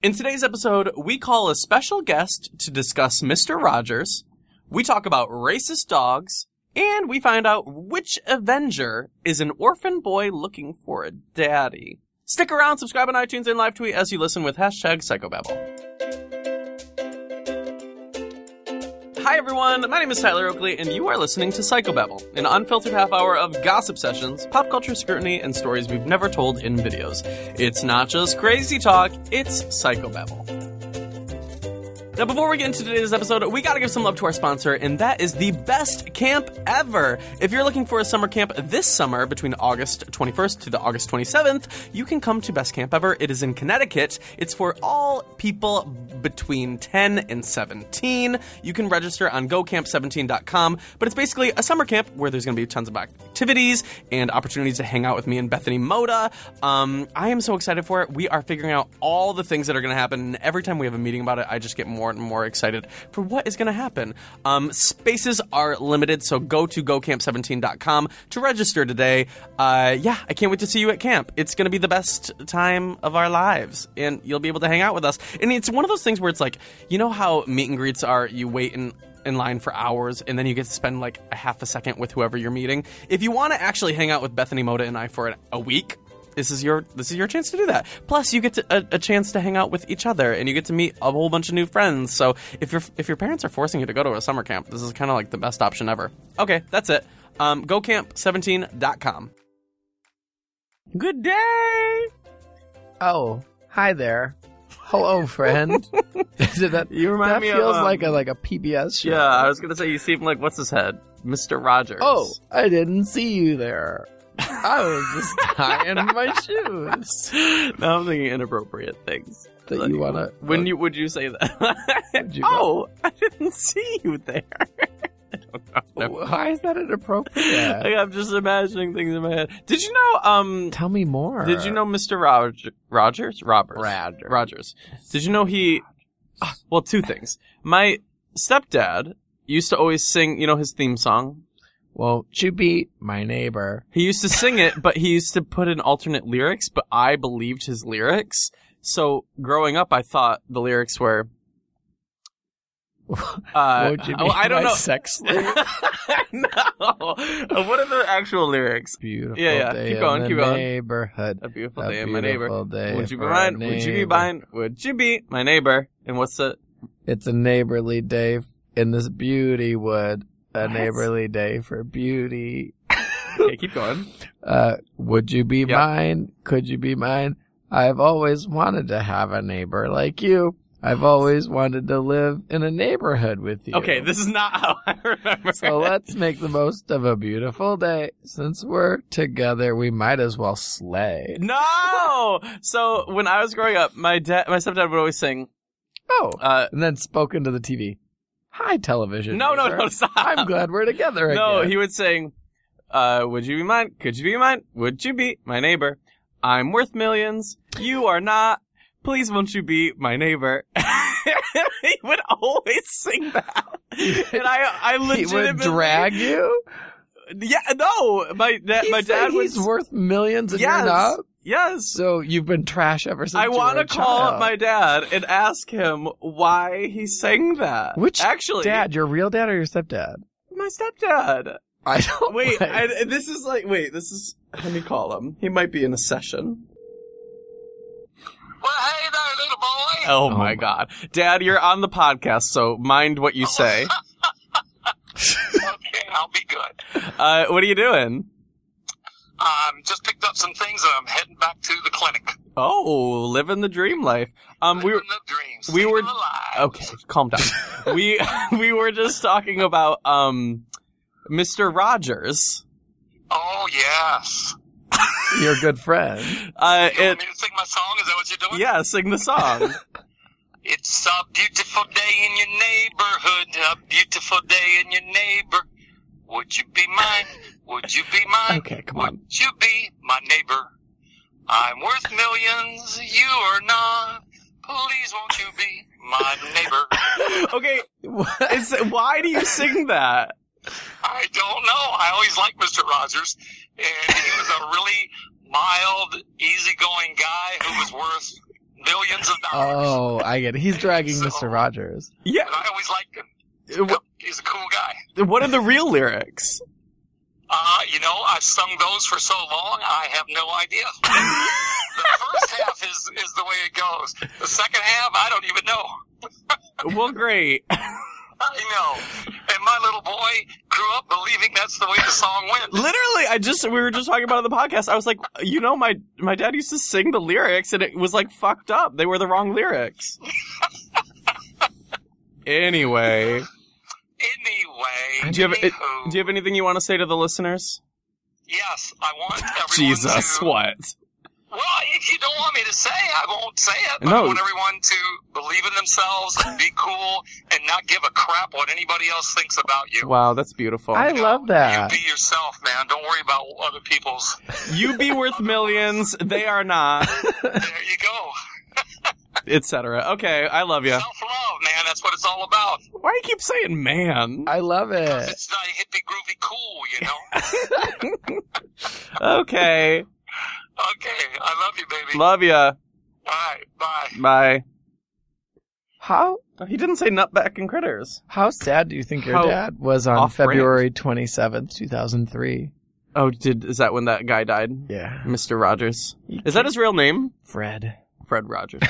In today's episode, we call a special guest to discuss Mr. Rogers, we talk about racist dogs, and we find out which Avenger is an orphan boy looking for a daddy. Stick around, subscribe on iTunes, and live tweet as you listen with hashtag Psychobabble. Hi everyone, my name is Tyler Oakley, and you are listening to Psychobabble, an unfiltered half hour of gossip sessions, pop culture scrutiny, and stories we've never told in videos. It's not just crazy talk, it's Psychobabble. Now, before we get into today's episode, we gotta give some love to our sponsor, and that is the best camp ever. If you're looking for a summer camp this summer, between August 21st to the August 27th, you can come to Best Camp Ever. It is in Connecticut. It's for all people between 10 and 17. You can register on gocamp17.com, but it's basically a summer camp where there's gonna be tons of activities and opportunities to hang out with me and Bethany Moda. I am so excited for it. We are figuring out all the things that are gonna happen, and every time we have a meeting about it, I just get more and more excited for what is going to happen. Spaces are limited, so go to gocamp17.com to register today. I can't wait to see you at camp. It's going to be the best time of our lives, and you'll be able to hang out with us. And it's one of those things where it's like, you know how meet and greets are, you wait in line for hours, and then you get to spend like a half a second with whoever you're meeting. If you want to actually hang out with Bethany Moda and I for a week, this is your chance to do that. Plus, you get a chance to hang out with each other, and you get to meet a whole bunch of new friends. So if your parents are forcing you to go to a summer camp, this is kind of like the best option ever. Okay, that's it. GoCamp17.com. Good day. Oh, hi there. Hello, friend. You remind me of feels like a PBS show. Yeah, I was gonna say you seem like what's his head, Mr. Rogers. Oh, I didn't see you there. I was just tying my shoes. Now I'm thinking inappropriate things. That you wanna? Would you say that? I didn't see you there. I don't know. Why is that inappropriate? Like, I'm just imagining things in my head. Did you know? Tell me more. Did you know Mr. Rogers? Rogers. Did you know he? Well, two things. My stepdad used to always sing. You know his theme song. Won't you be my neighbor? He used to sing it, but he used to put in alternate lyrics, but I believed his lyrics. So growing up, I thought the lyrics were... Won't you be I don't my know. sex slave? No. What are the actual lyrics? Beautiful day keep going, keep going. Neighborhood. A beautiful day in my neighbor. Would you be for mine? a Would you be neighbor. mine? Would you be my neighbor? And what's the... It's a neighborly day in this beauty wood. A neighborly day for beauty. Okay, keep going. Would you be mine? Could you be mine? I've always wanted to have a neighbor like you. I've always wanted to live in a neighborhood with you. Okay, this is not how I remember. So let's make the most of a beautiful day. Since we're together, we might as well slay. No! So when I was growing up, my stepdad would always sing. And then spoke into the TV. Hi, television. No, neighbor. stop. I'm glad we're together again. No, he would sing, would you be mine? Could you be mine? Would you be my neighbor? I'm worth millions. You are not. Please won't you be my neighbor? He would always sing that. And I legitimately... He would drag you? Yeah, no. My dad was... He's worth millions and you're not? Yes. So you've been trash ever since I you want were to a call child. up my dad and ask him why he sang that. Which actually dad? Your real dad or your stepdad? My stepdad. I don't... Wait, this is... Let me call him. He might be in a session. Well, hey there, little boy. Oh my God. Dad, you're on the podcast, so mind what you say. Okay, I'll be good. What are you doing? Just picked up some things and I'm heading back to the clinic. Oh, living the dream life. Living the dreams. we were saving the lives. Okay, calm down. we were just talking about Mr. Rogers. Oh, yes. Your good friend. You want me to sing my song? Is that what you're doing? Yeah, sing the song. It's a beautiful day in your neighborhood, a beautiful day in your neighbor. Would you be mine? Would you be mine? Okay, come on. Would you be my neighbor? I'm worth millions, you are not. Please won't you be my neighbor? Okay, why do you sing that? I don't know. I always liked Mr. Rogers, and he was a really mild, easygoing guy who was worth millions of dollars. Oh, I get it. He's dragging So- Mr. Rogers. Yeah. And I always liked him. He's a cool guy. What are the real lyrics? I've sung those for so long, I have no idea. The first half is the way it goes. The second half, I don't even know. Well, great. I know. And my little boy grew up believing that's the way the song went. Literally, we were just talking about it on the podcast. I was like, my dad used to sing the lyrics and it was like fucked up. They were the wrong lyrics. Anyway. Do you have anything you want to say to the listeners? Yes, I want everyone Jesus, to... what? Well, if you don't want me to say, I won't say it. But No. I want everyone to believe in themselves, be cool, and not give a crap what anybody else thinks about you. Wow, that's beautiful. I love that. You be yourself, man. Don't worry about other people's. You be worth millions. They are not. There you go. Etc. Okay, I love you. Self-love, man. That's what it's all about. Why do you keep saying man? I love it. It's not hippie, groovy, cool, you know? Okay. Okay. I love you, baby. Love ya. All right. Bye. Bye. How He didn't say nutback and critters. sad do you think your How dad was on off-brand. February 27th, 2003? Oh, is that when that guy died? Yeah. Mr. Rogers. Is that his real name? Fred. Fred Rogers.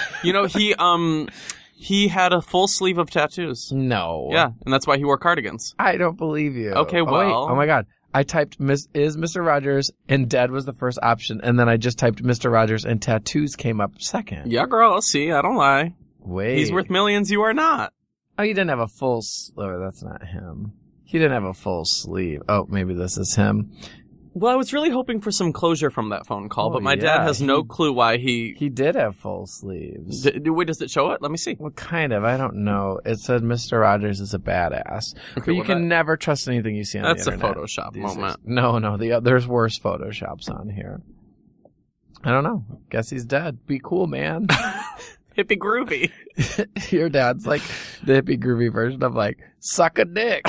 He had a full sleeve of tattoos. No. Yeah, and that's why he wore cardigans. I don't believe you. Okay, Oh, wait. well- Oh my God. I typed is Mr. Rogers and dead was the first option, and then I just typed Mr. Rogers and tattoos came up second. Yeah, girl, see, I don't lie. Wait. He's worth millions, you are not. Oh, you didn't have a full oh, that's not him. He didn't have a full sleeve. Oh, maybe this is him. Well, I was really hoping for some closure from that phone call, Oh, but my yeah, dad has no clue why he... He did have full sleeves. Wait, does it show it? Let me see. Well, kind of. I don't know. It said Mr. Rogers is a badass. But you well, can never trust anything you see on That's the a internet. Photoshop These moment. No. There's worse Photoshops on here. I don't know. Guess he's dead. Be cool, man. Hippie groovy. Your dad's like the hippie groovy version of like, suck a dick.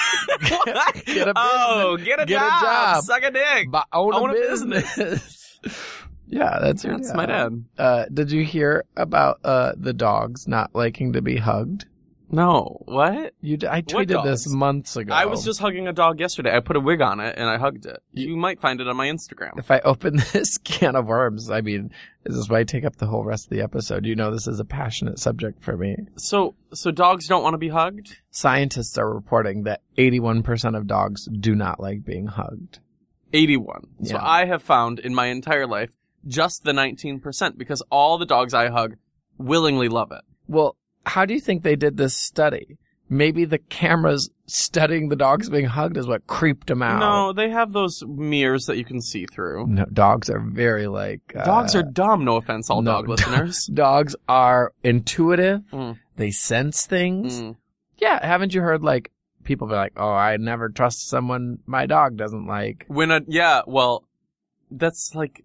Get a business. Get a Get a job. job. Suck a dick. Own a a business. Yeah, that's your That's dad. my dad. Did you hear about the dogs not liking to be hugged? No. What? I tweeted this dogs? months ago. I was just hugging a dog yesterday. I put a wig on it and I hugged it. You might find it on my Instagram. If I open this can of worms, I mean, is this why I take up the whole rest of the episode? You know this is a passionate subject for me. So dogs don't want to be hugged? Scientists are reporting that 81% of dogs do not like being hugged. 81. So Yeah. I have found in my entire life just the 19% because all the dogs I hug willingly love it. Well, how do you think they did this study? Maybe the cameras studying the dogs being hugged is what creeped them out. No, they have those mirrors that you can see through. No, dogs are very like... Dogs are dumb, no offense, all no, dog listeners. Dogs are intuitive. Mm. They sense things. Mm. Yeah, haven't you heard like people be like, "Oh, I never trust someone my dog doesn't like." Well, that's like,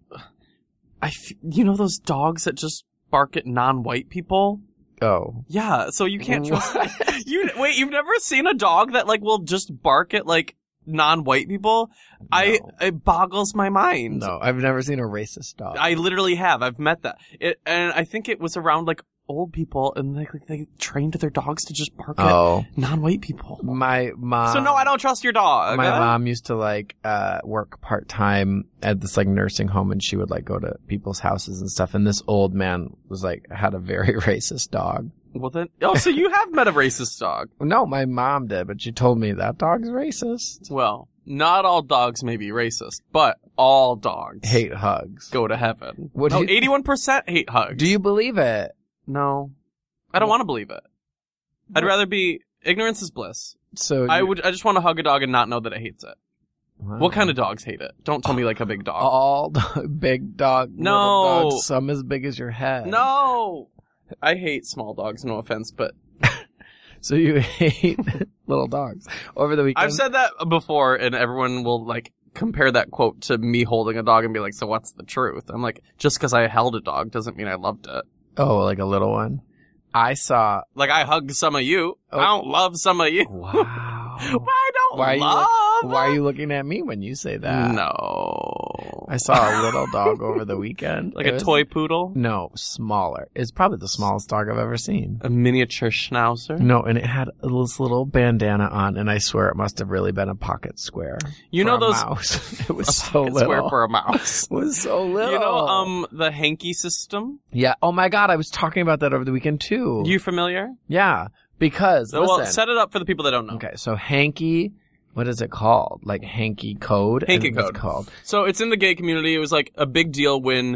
you know those dogs that just bark at non-white people? Oh, Yeah, so you can't trust. What? You've never seen a dog that like will just bark at like non-white people? No. It boggles my mind. No, I've never seen a racist dog. I literally have. I've met that. And I think it was around like old people, and they trained their dogs to just bark at non-white people. My mom. So no, I don't trust your dog. My mom used to like work part-time at this like nursing home, and she would like go to people's houses and stuff, and this old man was like had a very racist dog. Well then, so you have met a racist dog. No, my mom did, but she told me that dog's racist. Well, not all dogs may be racist, but all dogs Hate hugs. go to heaven. What No, do you- 81% hate hugs. Do you believe it? No. I don't want to believe it. I'd rather be... Ignorance is bliss. So I just want to hug a dog and not know that it hates it. Wow. What kind of dogs hate it? Don't tell me like a big dog. All big dog, No. little dogs, some as big as your head. No! I hate small dogs, no offense, but... So you hate little dogs. Over the weekend, I've said that before, and everyone will, like, compare that quote to me holding a dog and be like, so what's the truth? I'm like, just because I held a dog doesn't mean I loved it. oh, like a little one. I saw. Like, I hugged some of you. Oh. I don't love some of you. Wow. I don't Why are you love Why are you looking at me when you say that? No. I saw a little dog over the weekend. Like a toy poodle? No, smaller. It's probably the smallest dog I've ever seen. A miniature schnauzer? No, and it had this little bandana on, and I swear it must have really been a pocket square. You know those mouse. It was a so pocket little. square for a mouse. It was so little. You know, the hanky system? Yeah. Oh my God, I was talking about that over the weekend too. You familiar? Yeah, because Well, listen. set it up for the people that don't know. Okay, so hanky. What is it called? Like hanky code? Hanky I think code. It's called. So it's in the gay community. It was like a big deal when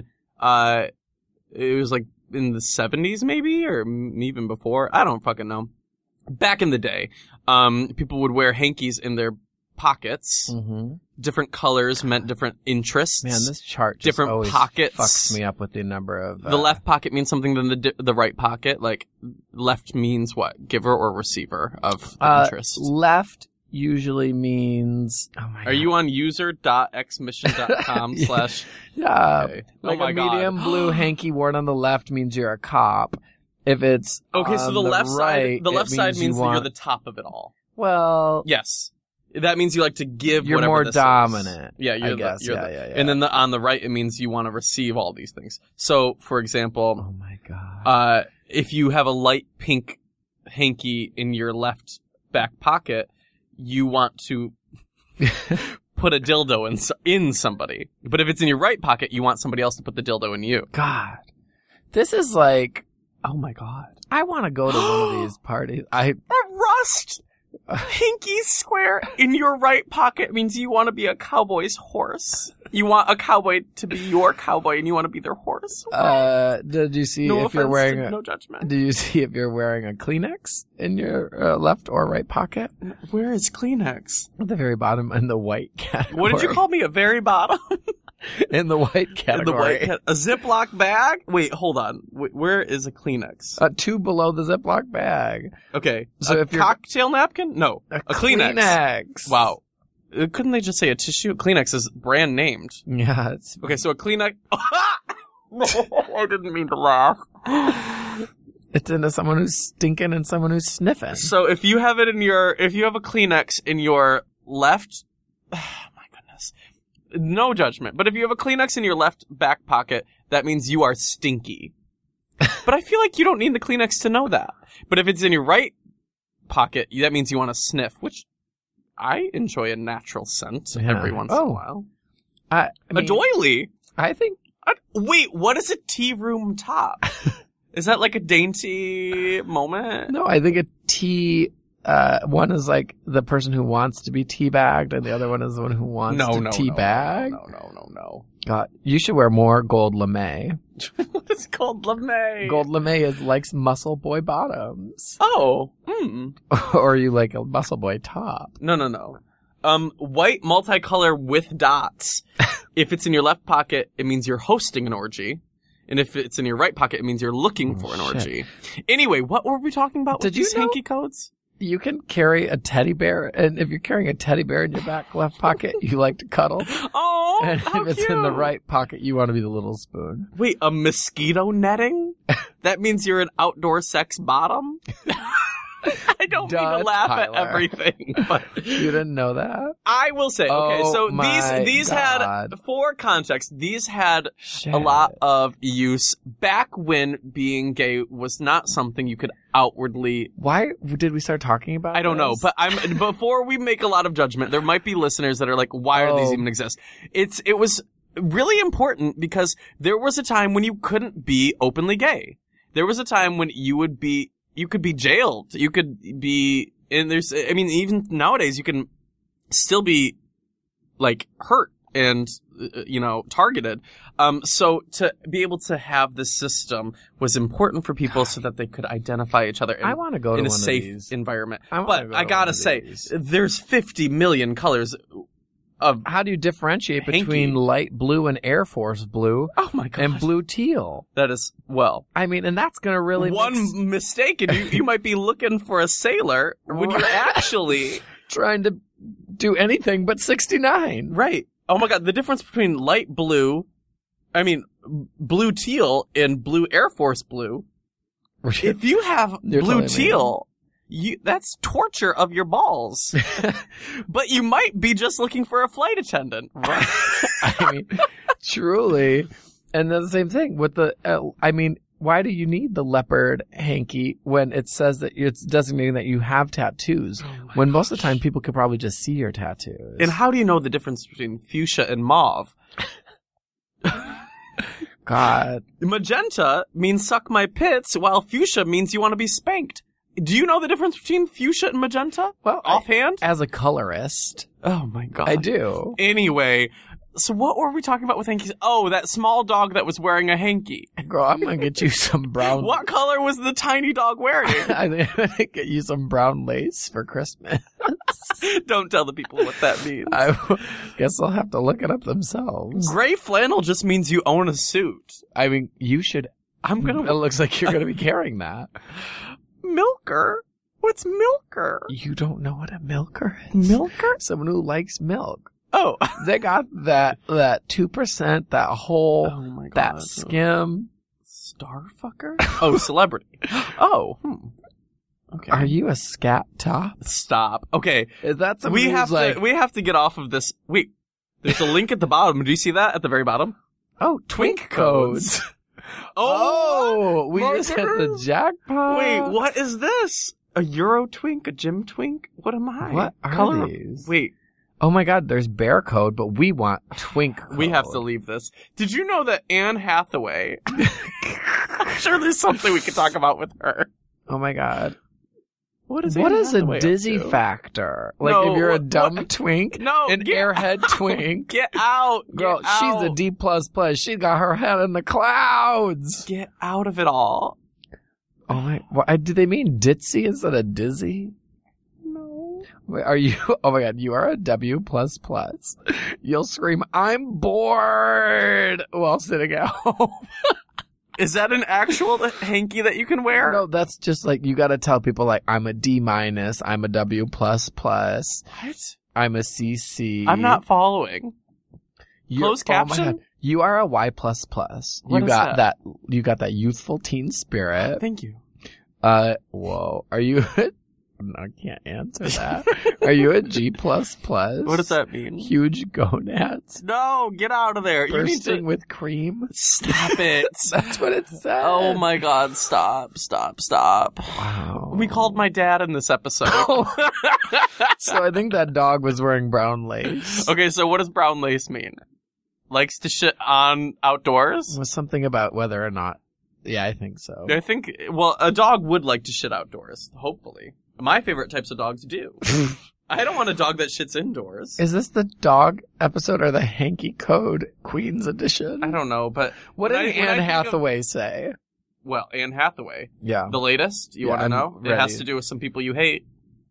it was like in the 70s maybe, or even before. I don't fucking know. Back in the day, people would wear hankies in their pockets. Mm-hmm. Different colors meant different interests. Man, this chart just different always pockets fucks me up with the number of... The left pocket means something than the right pocket. Like, left means what? Giver or receiver of interest? Left usually means... Oh my God. Are you on user.xmission.com slash... Yeah. Okay. Like Oh my a medium God. blue hanky worn on the left means you're a cop. If it's Okay, so on the left right, side, the left side means you that you're want... the top of it all. Well... Yes. That means you like to give You're whatever more this dominant. Is. Yeah, I guess. You're Yeah. And then on the right, it means you want to receive all these things. So, for example, Oh my God. if you have a light pink hanky in your left back pocket, you want to put a dildo in somebody. But if it's in your right pocket, you want somebody else to put the dildo in you. God. This is like... Oh my God. I want to go to one of these parties. A rust pinky square in your right pocket means you want to be a cowboy's horse. You want a cowboy to be your cowboy, and you want to be their horse. Did you see No if you're offense, wearing no judgment. Did you see if you're wearing a Kleenex in your left or right pocket? Where is Kleenex? At the very bottom in the white category. What did you call me? A very bottom? In the white In category. the white a Ziploc bag? Wait, hold on. Where is a Kleenex? 2 below the Ziploc bag. Okay. So a if you're- cocktail napkin? No. A Kleenex. Kleenex. Wow. Couldn't they just say a tissue? Kleenex is brand named. Yeah, it's Okay, so a Kleenex. I didn't mean to laugh. it's into someone who's stinking and someone who's sniffing. So if you have a Kleenex in your left, oh my goodness, no judgment. But if you have a Kleenex in your left back pocket, that means you are stinky. But I feel like you don't need the Kleenex to know that. But if it's in your right pocket, that means you want to sniff, which I enjoy a natural scent every once in a while. I A mean, doily. I think Wait, what is a tea room top? Is that like a dainty moment? no. I think a tea. One is like the person who wants to be teabagged, and the other one is the one who wants to teabag. No. God, you should wear more gold lame. It's called LeMay. Gold lame likes muscle boy bottoms, Oh. or you like a muscle boy top. No. White multicolor with dots. If it's in your left pocket, it means you're hosting an orgy. And if it's in your right pocket, it means you're looking for an orgy. Anyway, what were we talking about with Did you these know- hanky codes? You can carry a teddy bear, and if you're carrying a teddy bear in your back left pocket, you like to cuddle. Oh, And how if it's cute. in the right pocket, you want to be the little spoon. Wait, a mosquito netting? That means you're an outdoor sex bottom? I don't mean to Duh, laugh Tyler. at everything, but You didn't know that? I will say, okay, Oh so my these God. had, for context, these had Shit. a lot of use back when being gay was not something you could outwardly. Why did we start talking about I don't know, this? but before we make a lot of judgment, there might be listeners that are like, why are these Oh. even exist? It was really important because there was a time when you couldn't be openly gay. There was a time when you could be jailed. You could be, and even nowadays you can still be like hurt and, targeted. So to be able to have this system was important for people so that they could identify each other I want to go to in a one safe of these. environment. I wanna But go I to gotta one of say, these. there's 50 million colors of, How do you differentiate Hanky. between light blue and Air Force blue oh my god. and blue teal? That is, well, I mean, and that's going to really one mistake and you might be looking for a sailor when you're actually trying to do anything but 69. right. Oh my god, the difference between blue teal and blue Air Force blue. If you have You're blue telling me. teal, That's torture of your balls. But you might be just looking for a flight attendant. Right. I mean, truly. And then the same thing with the, why do you need the leopard hanky when it says that it's designating that you have tattoos? When most of the time people could probably just see your tattoos. And how do you know the difference between fuchsia and mauve? God. Magenta means suck my pits, while fuchsia means you want to be spanked. Do you know the difference between fuchsia and magenta? Well, offhand? As a colorist. Oh my God. I do. Anyway, so what were we talking about with hankies? Oh, that small dog that was wearing a hanky. Girl, I'm going to get you some brown. What color was the tiny dog wearing? I think I'm going to get you some brown lace for Christmas. Don't tell the people what that means. I guess they'll have to look it up themselves. Gray flannel just means you own a suit. I mean, you should. It looks like you're going to be carrying that. Milker? What's milker? You don't know what a milker is? Milker? Someone who likes milk. Oh. They got that 2%, that whole, oh my God. that skim. Starfucker? Oh, celebrity. Oh, Okay. Are you a scat top? Stop. Okay. Is that we have to get off of this. Wait. There's a link at the bottom. Do you see that at the very bottom? Oh, twink codes. Oh, we just hit the jackpot. Wait, what is this? A Euro twink? A gym twink? What am I? What are these? Wait. Oh my God, there's bear code, but we want twink code. We have to leave this. Did you know that Anne Hathaway? I'm sure there's something we could talk about with her. Oh my God. What is a dizzy factor? Like if you're a dumb twink? No. An airhead twink? Get out. Girl, she's a D++. She got her head in the clouds. Get out of it all. Oh my, do they mean ditzy instead of dizzy? No. Wait, are you, oh my God, you are a W++. You'll scream, I'm bored, while sitting at home. Is that an actual hanky that you can wear? No, that's just like, you gotta tell people like, I'm a D-, I'm a W++. What? I'm a CC. I'm not following. Closed caption? Oh you are a Y++. You got that? You got that youthful teen spirit. Thank you. Whoa. Are you no, I can't answer that. Are you a G++? What does that mean? Huge gonads. No, get out of there. Bursting with cream. Stop it. That's what it said. Oh my God, stop. Wow. We called my dad in this episode. So I think that dog was wearing brown lace. Okay, so what does brown lace mean? Likes to shit on outdoors? It was something about whether or not. Yeah, I think so. I think, well, a dog would like to shit outdoors, hopefully. My favorite types of dogs do. I don't want a dog that shits indoors. Is this the dog episode or the hanky code Queen's edition? I don't know, but... What did Anne Hathaway say? Well, Anne Hathaway. Yeah. The latest? You want to know? Ready. It has to do with some people you hate.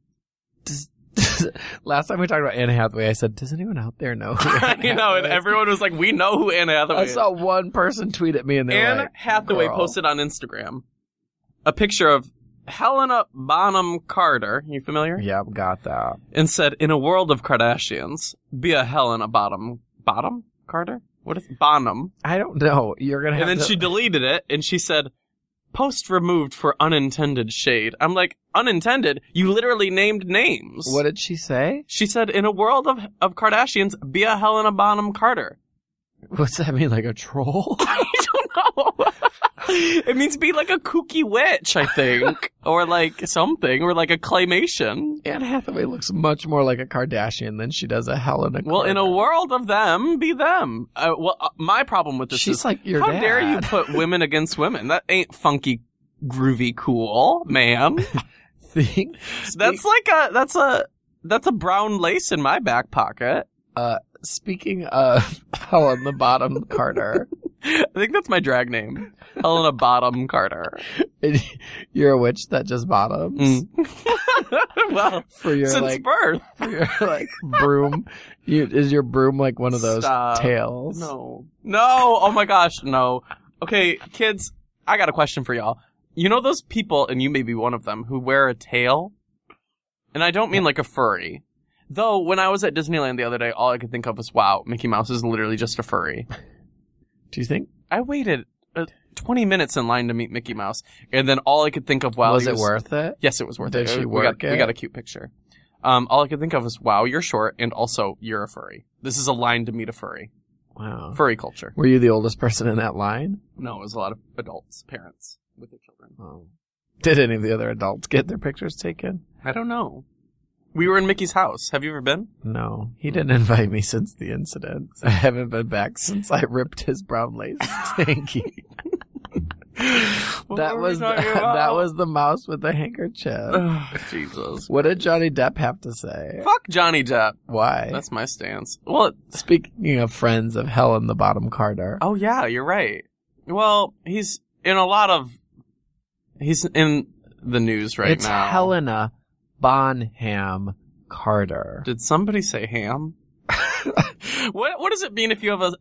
Last time we talked about Anne Hathaway, I said, does anyone out there know who You know, and everyone was like, we know who Anne Hathaway is. I saw one person tweet at me and they were like, Anne Hathaway posted on Instagram a picture of Helena Bonham Carter. You familiar? Yeah, got that. And said, in a world of Kardashians, be a Helena Bottom Carter? What is Bonham? I don't know. You're going to have to... And then she deleted it and she said, post removed for unintended shade. I'm like, unintended? You literally named names. What did she say? She said, in a world of Kardashians, be a Helena Bonham Carter. What's that mean, like a troll? I don't know. It means be like a kooky witch, I think. Or like something. Or like a claymation. Anne Hathaway looks much more like a Kardashian than she does a Helena Well, Carter. In a world of them, be them. My problem with this She's is, like your how dad. dare you put women against women? That ain't funky, groovy, cool, ma'am. That's a brown lace in my back pocket. Speaking of Helena Bottom Carter. I think that's my drag name. Helena Bottom Carter. You're a witch that just bottoms? Well, for your, since birth. For your, broom. Is your broom like one of those tails? No. Oh my gosh, no. Okay, kids, I got a question for y'all. You know those people, and you may be one of them, who wear a tail? And I don't mean like a furry. Though, when I was at Disneyland the other day, all I could think of was, wow, Mickey Mouse is literally just a furry. Do you think? I waited 20 minutes in line to meet Mickey Mouse, and then all I could think of Was it worth it? Yes, it was worth it. Did she We work it? got a cute picture. All I could think of was, wow, you're short, and also you're a furry. This is a line to meet a furry. Wow. Furry culture. Were you the oldest person in that line? No, it was a lot of adults, parents with their children. Oh. Did any of the other adults get their pictures taken? I don't know. We were in Mickey's house. Have you ever been? No. He didn't invite me since the incident. I haven't been back since I ripped his brown lace hanky. That was the mouse with the handkerchief. Oh, Jesus. What did Johnny Depp have to say? Fuck Johnny Depp. Why? That's my stance. Well, Speaking of friends of Helen the Bottom Carter. oh yeah, you're right. Well, he's in the news right it's now. Helena Bonham Carter. Did somebody say ham? What does it mean if you have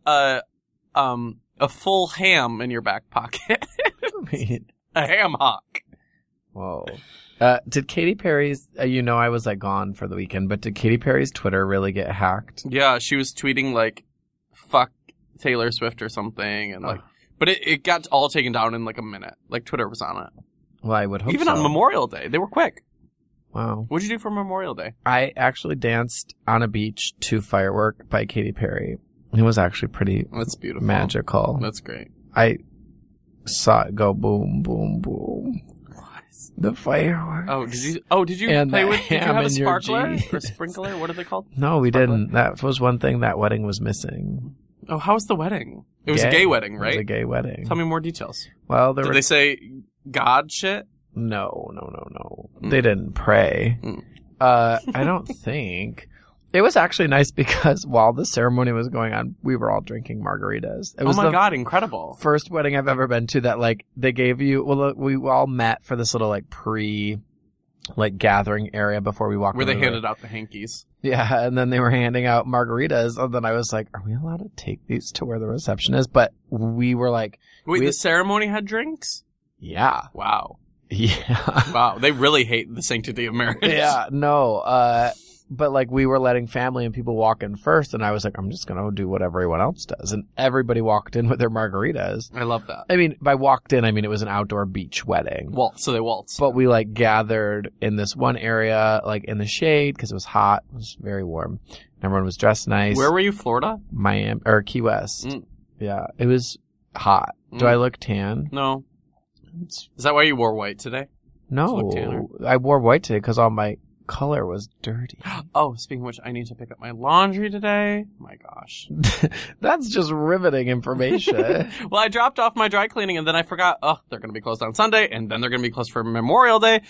a full ham in your back pocket? I mean, A ham hock. whoa. Did Katy Perry's, I was gone for the weekend, but did Katy Perry's Twitter really get hacked? Yeah, she was tweeting fuck Taylor Swift or something, and but it got all taken down in a minute. Twitter was on it. Well, I would hope Even so. on Memorial Day, they were quick. Wow. What'd you do for Memorial Day? I actually danced on a beach to Firework by Katy Perry. It was actually pretty That's beautiful. magical. That's great. I saw it go boom, boom, boom. The fireworks. Did you And play the with? Did you ham have a in your sparkler jeans. or sprinkler? What are they called? No, we Sparkler? didn't. That was one thing that wedding was missing. Oh, how was the wedding? It was a gay wedding, right? It was a gay wedding. Tell me more details. Well, Did they say God shit? No. They didn't pray. Mm. I don't think. It was actually nice because while the ceremony was going on, we were all drinking margaritas. It was Oh my the God, incredible. first wedding I've ever been to that they gave you, we all met for this little gathering area before we walked Where they into handed out the hankies. Yeah, and then they were handing out margaritas, and then I was like, are we allowed to take these to where the reception is? But we were like... Wait, the ceremony had drinks? Yeah. Wow. Yeah. Wow, they really hate the sanctity of marriage. Yeah, no. But we were letting family and people walk in first, and I was like, I'm just going to do what everyone else does. And everybody walked in with their margaritas. I love that. I mean, by walked in, I mean it was an outdoor beach wedding. So they waltz. But we gathered in this one area, in the shade, because it was hot. It was very warm. Everyone was dressed nice. Where were you, Florida? Miami, or Key West. Mm. Yeah, it was hot. Do I look tan? No. Is that why you wore white today? No. Look tanner. I wore white today because all my color was dirty. Oh, speaking of which, I need to pick up my laundry today. My gosh. That's just riveting information. Well, I dropped off my dry cleaning and then I forgot, they're going to be closed on Sunday and then they're going to be closed for Memorial Day.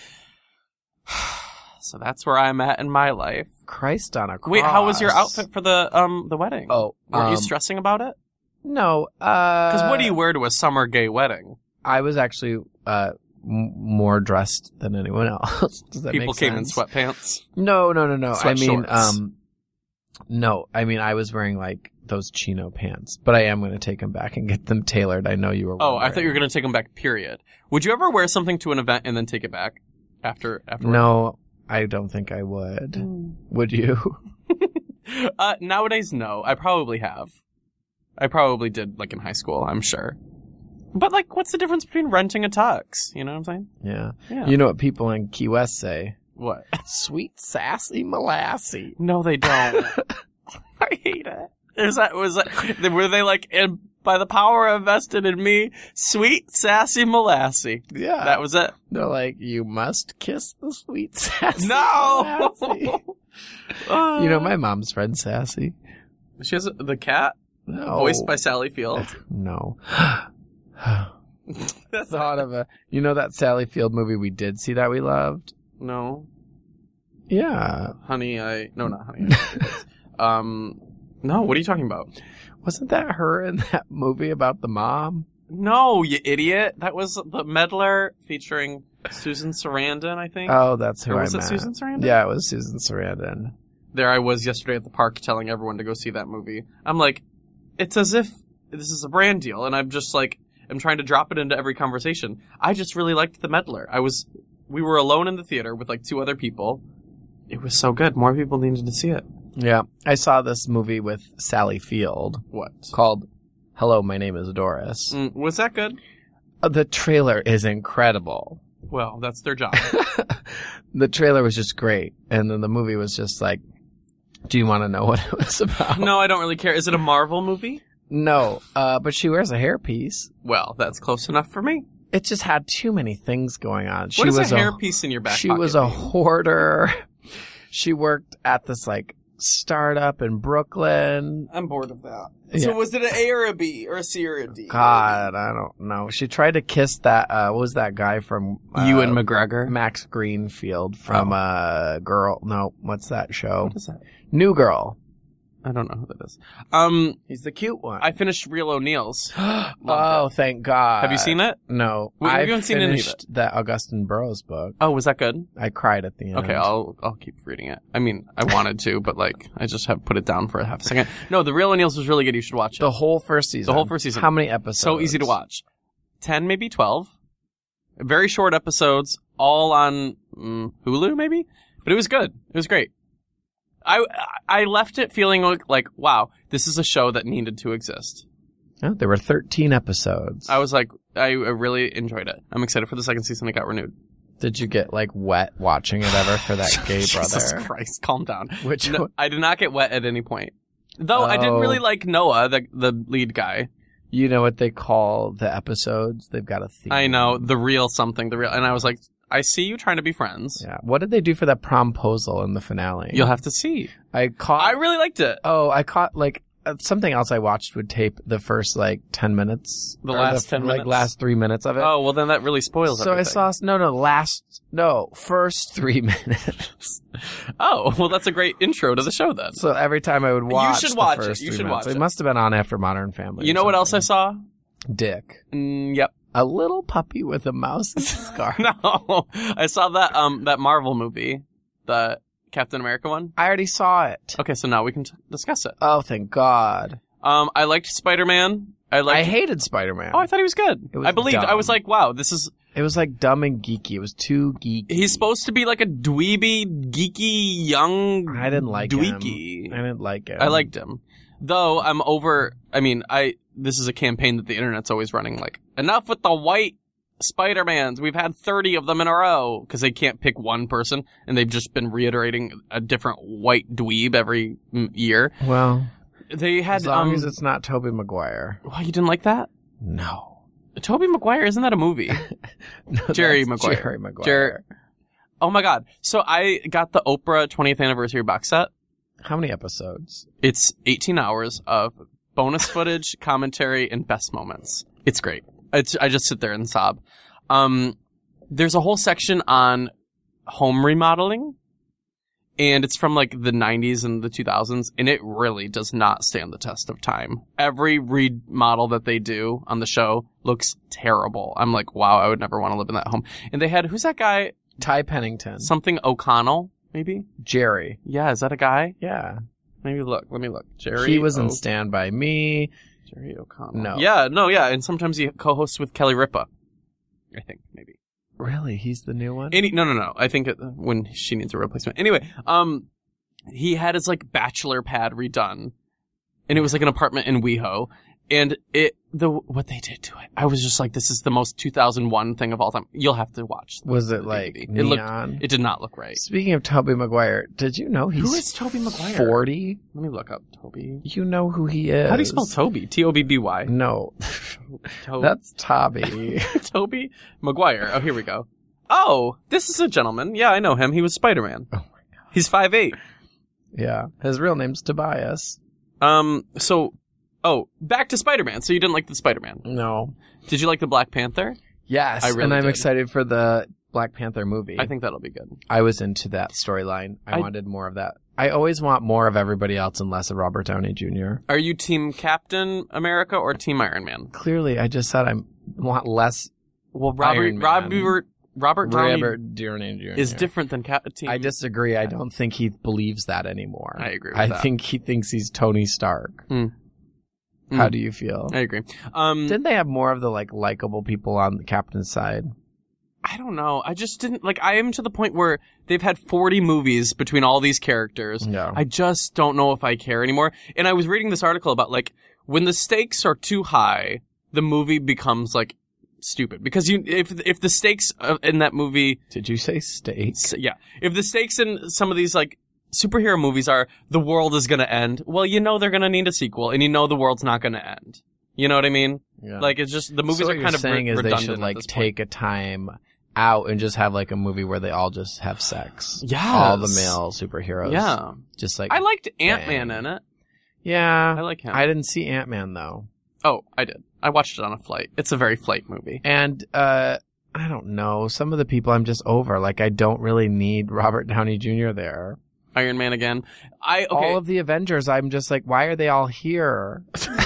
So that's where I'm at in my life. Christ on a cross. Wait, how was your outfit for the wedding? Oh, Were you stressing about it? No. Because what do you wear to a summer gay wedding? I was actually more dressed than anyone else. Does that People make came in sense? sweatpants. No. I mean, shorts. no. I mean, I was wearing those chino pants, but I am going to take them back and get them tailored. I know you were. Oh, I thought you were going to take them back. Period. Would you ever wear something to an event and then take it back after? No, I don't think I would. Would you? Nowadays, no. I probably have. I probably did, in high school, I'm sure. But, what's the difference between renting a tux? You know what I'm saying? Yeah. Yeah. You know what people in Key West say? What? Sweet sassy molassy. No, they don't. I hate it. Were they and by the power invested in me, sweet sassy molassy. Yeah. That was it. They're like, you must kiss the sweet sassy No! molassy. My mom's friend Sassy. She has the cat, No. voiced by Sally Field. No. Thought of that Sally Field movie we did see that we loved? No. Yeah. No, not Honey. No, what are you talking about? Wasn't that her in that movie about the mom? No, you idiot. That was The Meddler featuring Susan Sarandon, I think. Oh, that's who Or I was it meant. Susan Sarandon? Yeah, it was Susan Sarandon. There I was yesterday at the park telling everyone to go see that movie. I'm like, it's as if this is a brand deal, and I'm just I'm trying to drop it into every conversation. I just really liked The Meddler. We were alone in the theater with 2 other people. It was so good. More people needed to see it. Yeah. I saw this movie with Sally Field What? called Hello, My Name is Doris. Was that good? The trailer is incredible. Well, that's their job. The trailer was just great. And then the movie was just like, do you want to know what it was about? No, I don't really care. Is it a Marvel movie? No, but she wears a hairpiece. Well, that's close enough for me. It just had too many things going on. What is a hairpiece in your back pocket? She was a hoarder. She worked at this like startup in Brooklyn. I'm bored of that. Yeah. So was it an A or a B or a C or a D? God, I don't know. She tried to kiss that, what was that guy from... Ewan McGregor? Max Greenfield from Girl... No, what's that show? What is that? New Girl. I don't know who that is. He's the cute one. I finished Real O'Neill's. Oh, thank God. Have you seen it? No. We I haven't seen any of it. finished that Augustin Burroughs book. Oh, was that good? I cried at the end. Okay, I'll keep reading it. I mean, I wanted to, but like, I just have put it down for a half a second. No, the Real O'Neill's was really good. You should watch it. The whole first season. The whole first season. How many episodes? So easy to watch. 10, maybe 12. Very short episodes, all on Hulu, maybe? But it was good. It was great. I left it feeling like, wow, this is a show that needed to exist. Oh, there were 13 episodes. I was like, I really enjoyed it. I'm excited for the second season. It got renewed. Did you get like wet watching it ever for that gay brother? Jesus Christ, calm down. No, I did not get wet at any point. Though I did really like Noah, the lead guy. You know what they call the episodes? They've got a theme. I know, the real something, and I was like, I see you trying to be friends. Yeah. What did they do for that promposal in the finale? You'll have to see. I really liked it. Oh, I caught like something else I watched would tape the first like 10 minutes. The last 10 minutes? Like last 3 minutes of it. Oh, well then that really spoils everything. So I saw, first 3 minutes. Oh, well that's a great intro to the show then. So every time I would watch You should watch the first it. You 3 should minutes. watch it. It must have been on after Modern Family. You know what else I saw? Dick. Yep. A little puppy with a mouse scarf. No, I saw that Marvel movie, the Captain America one. I already saw it. Okay, so now we can discuss it. Oh, thank God. I liked Spider-Man. I hated Spider-Man. Oh, I thought he was good. I believed. Dumb. I was like, wow, this is... It was like dumb and geeky. It was too geeky. He's supposed to be like a dweeby, geeky, young... I didn't like dweeky. him. I didn't like him. I liked him. Though, this is a campaign that the internet's always running, like, enough with the white Spider-Mans. We've had 30 of them in a row. Because they can't pick one person, and they've just been reiterating a different white dweeb every year. Well, they had... as long as it's not Tobey Maguire. Why, you didn't like that? No. Tobey Maguire, isn't that a movie? No, Jerry Maguire. Jerry Maguire. Oh my God. So I got the Oprah 20th anniversary box set. How many episodes? It's 18 hours of bonus footage, commentary, and best moments. It's great. I just sit there and sob. There's a whole section on home remodeling, and it's from like the 90s and the 2000s, and it really does not stand the test of time. Every remodel that they do on the show looks terrible. I'm like, wow, I would never want to live in that home. And they had, who's that guy? Ty Pennington. Something O'Connell, maybe? Jerry. Yeah, is that a guy? Yeah. Let me look. Jerry. He was in Stand By Me. Jerry O'Connell. No. Yeah, and sometimes he co-hosts with Kelly Ripa. I think, maybe. Really? He's the new one? No. I think when she needs a replacement. Anyway, he had his like bachelor pad redone, and it was like an apartment in WeHo, and what they did to it, I was just like, this is the most 2001 thing of all time. You'll have to watch. Was it like neon? It did not look right. Speaking of Tobey Maguire, did you know who is Tobey Maguire? 40? Let me look up Toby. You know who he is. How do you spell Toby? Tobby? No. That's Toby. Tobey Maguire. Oh, here we go. Oh, this is a gentleman. Yeah, I know him. He was Spider-Man. Oh my God. He's 5'8". Yeah. His real name's Tobias. Back to Spider-Man. So you didn't like the Spider-Man? No. Did you like the Black Panther? Yes, I'm and I'm excited for the Black Panther movie. I think that'll be good. I was into that storyline. I wanted more of that. I always want more of everybody else and less of Robert Downey Jr. Are you Team Captain America or Team Iron Man? Clearly, I just said I want less. Well, Iron Man. Robert Downey Jr. is different than Team. I disagree. I don't think he believes that anymore. I agree with that. I think he thinks he's Tony Stark. How do you feel? I agree. Didn't they have more of the likable people on the captain's side? I don't know. I just didn't I am to the point where they've had 40 movies between all these characters. Yeah. I just don't know if I care anymore. And I was reading this article about when the stakes are too high, the movie becomes stupid because if the stakes in that movie, Did you say steak? yeah, if the stakes in some of these like superhero movies are the world is going to end, well, they're going to need a sequel, and the world's not going to end. You know what I mean? Yeah. Like it's just the movies so are kind of saying is redundant. they should like at this take a time out and just have like a movie where they all just have sex. Yes. All the male superheroes. point. Yeah, Just like I liked Ant-Man in it. Yeah. I like him. I didn't see Ant-Man though. Oh, I did. I watched it on a flight. It's a very flight movie. And I don't know. Some of the people I'm just over. Like I don't really need Robert Downey Jr. there. Iron Man again. All of the Avengers, I'm just like, why are they all here?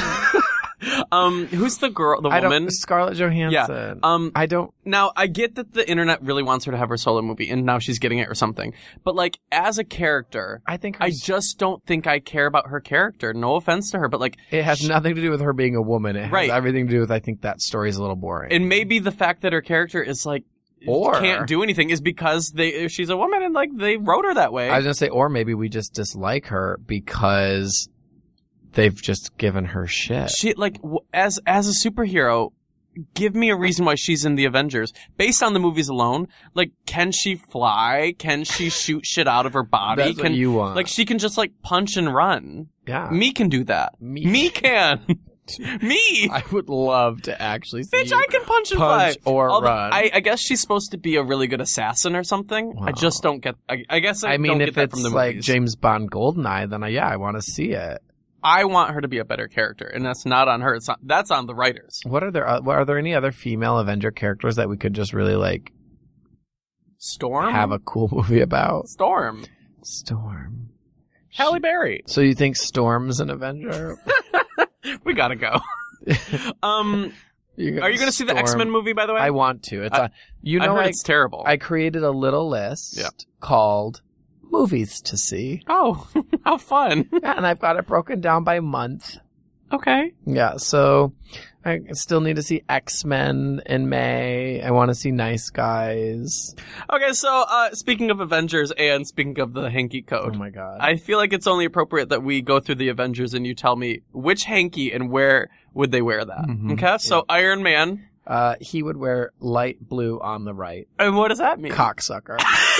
Who's the girl? The woman? Scarlett Johansson. Yeah. I don't. Now, I get that the internet really wants her to have her solo movie, and now she's getting it or something. But, like, as a character, I think I just don't think I care about her character. No offense to her, but, like... It has nothing to do with her being a woman. It has Right. everything to do with, I think, that story's a little boring. And maybe the fact that her character is, like, Or- can't do anything is because she's a woman and, like, they wrote her that way. I was going to say, or maybe we just dislike her because they've just given her shit. She, like, as a superhero... Give me a reason why she's in the Avengers. Based on the movies alone, like, can she fly? Can she shoot shit out of her body? That's what you want. Like, she can just, like, punch and run. Yeah. Me can do that. Me can. Me. I would love to actually see Bitch, you I can punch and punch fly. or Although, run. I guess she's supposed to be a really good assassin or something. Wow. I just don't get... I guess I mean, don't if get that it's from the like movies. James Bond GoldenEye, then I want to see it. I want her to be a better character, and that's not on her. That's on the writers. Are there any other female Avenger characters that we could just really like Storm? have a cool movie about? Storm. Halle Berry. So you think Storm's an Avenger? We gotta go. Are you going to see the X-Men movie, by the way? I want to. It's I heard it's terrible. I created a little list called Movies to See. Oh, how fun. Yeah, and I've got it broken down by month. Okay. Yeah, so I still need to see X-Men in May. I want to see Nice Guys. Okay, so speaking of Avengers and speaking of the hanky code. Oh my god. I feel like it's only appropriate that we go through the Avengers and you tell me which hanky and where would they wear that. Mhm. Okay, so Iron Man. He would wear light blue on the right. And what does that mean? Cocksucker.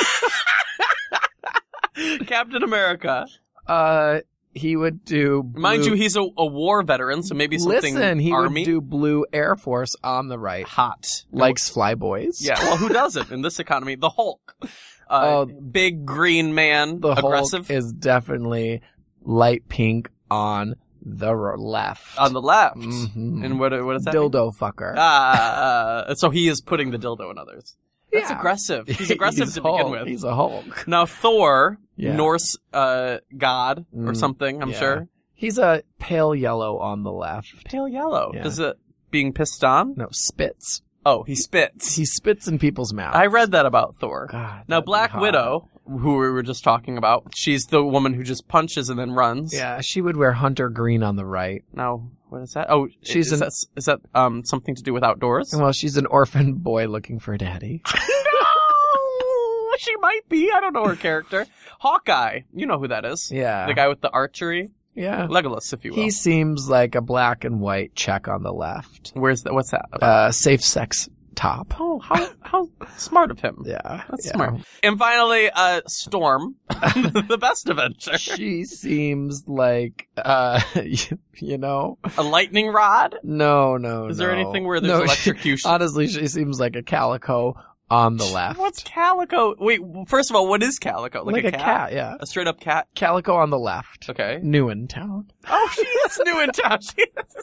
Captain America. He would do blue... Mind you, he's a war veteran, so maybe something Listen, he Army. would do blue Air Force on the right. Hot. Likes flyboys. Yeah, well, who doesn't in this economy? The Hulk. Big green man, The aggressive. Hulk is definitely light pink on the left. On the left. Mhm. And what is that? Dildo fucker. So he is putting the dildo in others. That's Yeah. aggressive. He's aggressive to Hulk. begin with. He's a Hulk. Now, Thor, Yeah. Norse god or something, I'm Yeah. sure. He's a pale yellow on the left. Pale yellow. Yeah. Does it being pissed on? No, spits. Oh, he spits. He spits in people's mouths. I read that about Thor. God, Now, that'd be Black hot. Widow, who we were just talking about, she's the woman who just punches and then runs. Yeah, she would wear hunter green on the right. Now, what is that? Oh, She's is that something to do with outdoors? Well, she's an orphan boy looking for a daddy. No, she might be. I don't know her character. Hawkeye, you know who that is? Yeah. The guy with the archery, Yeah. Legolas, if you will. He seems like a black and white check on the left. Where's that? What's that about? Safe sex top. Oh, how smart of him. Yeah. That's yeah. smart. And finally, Storm, the best Avenger. She seems like, you know. A lightning rod? No. Is there anything where there's No, electrocution? Honestly, she seems like a calico on the left. What's calico? Wait, first of all, what is calico? Like a cat, yeah. A straight up cat? Calico on the left. Okay. New in town. Oh, she is new in town. She is.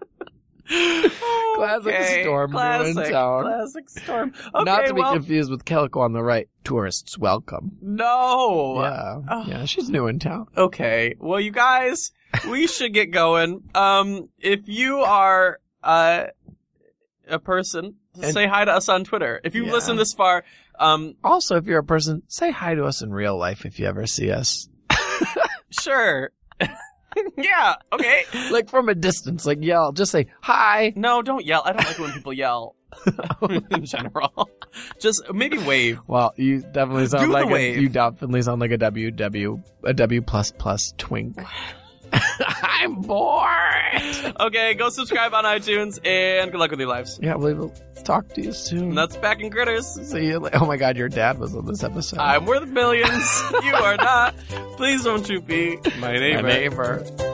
Classic Storm, new in town. Classic Storm. Okay, Not to be well, confused with Calico on the right. Tourists welcome. No. Yeah. Oh. Yeah, she's new in town. Okay. Well, you guys, we should get going. If you are a person, say hi to us on Twitter. If you've Yeah. listened this far, Also, if you're a person, say hi to us in real life if you ever see us. sure. Yeah. Okay. Like from a distance, like yell, just say hi. No, don't yell. I don't like when people yell in general. Just maybe wave. Well, you definitely sound Do the like wave. you definitely sound like a W plus twink. I'm bored. it. Okay, go subscribe on iTunes, and good luck with your lives. Yeah, we'll talk to you soon. And that's Back in Critters. See you later. Oh my God, your dad was on this episode. I'm worth millions. You are not. Please don't you be my neighbor. My neighbor.